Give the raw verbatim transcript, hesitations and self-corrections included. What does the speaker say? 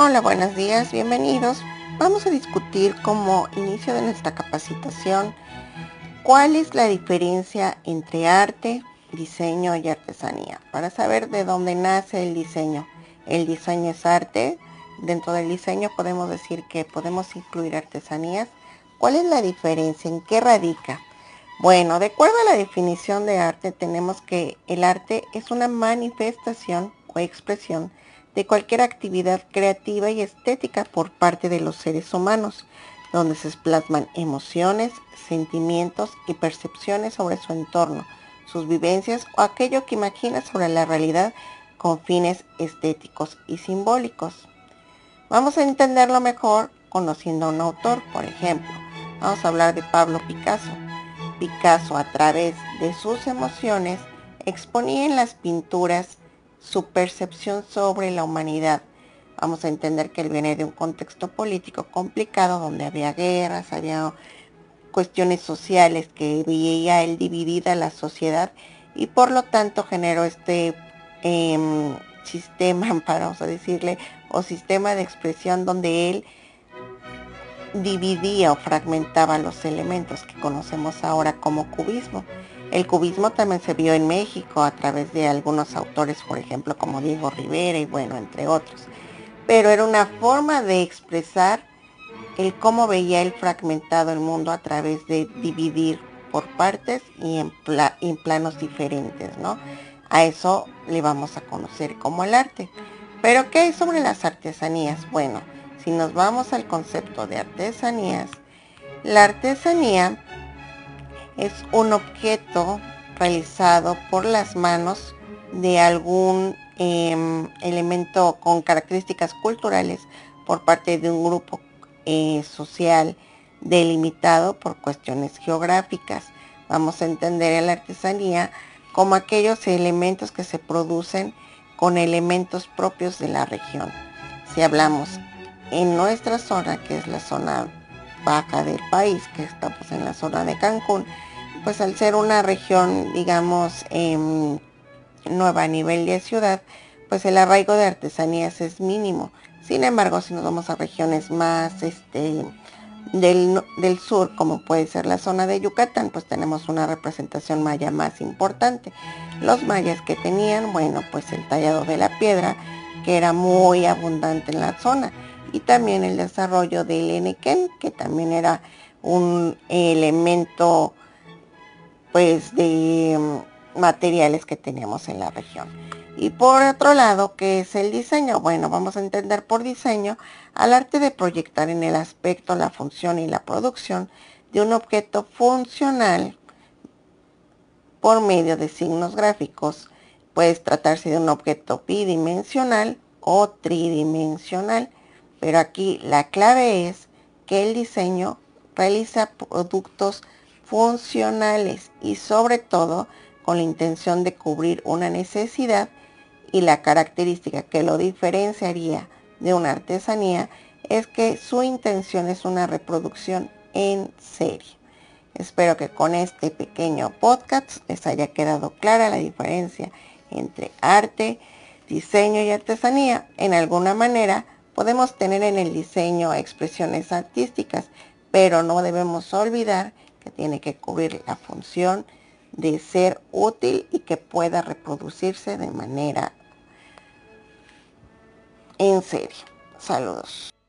Hola, buenos días, bienvenidos. Vamos a discutir como inicio de nuestra capacitación cuál es la diferencia entre arte, diseño y artesanía. Para saber de dónde nace el diseño. El diseño es arte. Dentro del diseño podemos decir que podemos incluir artesanías. ¿Cuál es la diferencia? ¿En qué radica? Bueno, de acuerdo a la definición de arte, tenemos que el arte es una manifestación o expresión de cualquier actividad creativa y estética por parte de los seres humanos, donde se plasman emociones, sentimientos y percepciones sobre su entorno, sus vivencias o aquello que imagina sobre la realidad con fines estéticos y simbólicos. Vamos a entenderlo mejor conociendo a un autor, por ejemplo. Vamos a hablar de Pablo Picasso. Picasso, a través de sus emociones, exponía en las pinturas su percepción sobre la humanidad. Vamos a entender que él viene de un contexto político complicado donde había guerras, había cuestiones sociales que veía él dividida la sociedad y por lo tanto generó este eh, sistema, vamos a decirle, o sistema de expresión donde él dividía o fragmentaba los elementos que conocemos ahora como cubismo. El cubismo también se vio en México a través de algunos autores, por ejemplo, como Diego Rivera y bueno, entre otros. Pero era una forma de expresar el cómo veía él fragmentado el mundo a través de dividir por partes y en, pla en planos diferentes, ¿no? A eso le vamos a conocer como el arte. Pero ¿qué hay sobre las artesanías? Bueno, si nos vamos al concepto de artesanías, la artesanía es un objeto realizado por las manos de algún eh, elemento con características culturales por parte de un grupo eh, social delimitado por cuestiones geográficas. Vamos a entender la artesanía como aquellos elementos que se producen con elementos propios de la región. Si hablamos en nuestra zona, que es la zona baja del país, que estamos en la zona de Cancún, pues al ser una región, digamos, eh, nueva a nivel de ciudad, pues el arraigo de artesanías es mínimo. Sin embargo, si nos vamos a regiones más este, del, del sur, como puede ser la zona de Yucatán, pues tenemos una representación maya más importante. Los mayas que tenían, bueno, pues el tallado de la piedra, que era muy abundante en la zona, y también el desarrollo del enequén, que también era un elemento pues de materiales que tenemos en la región. Y por otro lado, ¿qué es el diseño? Bueno, vamos a entender por diseño al arte de proyectar en el aspecto, la función y la producción de un objeto funcional por medio de signos gráficos. Puede tratarse de un objeto bidimensional o tridimensional, pero aquí la clave es que el diseño realiza productos funcionales y sobre todo con la intención de cubrir una necesidad, y la característica que lo diferenciaría de una artesanía es que su intención es una reproducción en serie. Espero que con este pequeño podcast les haya quedado clara la diferencia entre arte, diseño y artesanía. En alguna manera podemos tener en el diseño expresiones artísticas, pero no debemos olvidar que tiene que cubrir la función de ser útil y que pueda reproducirse de manera en serie. Saludos.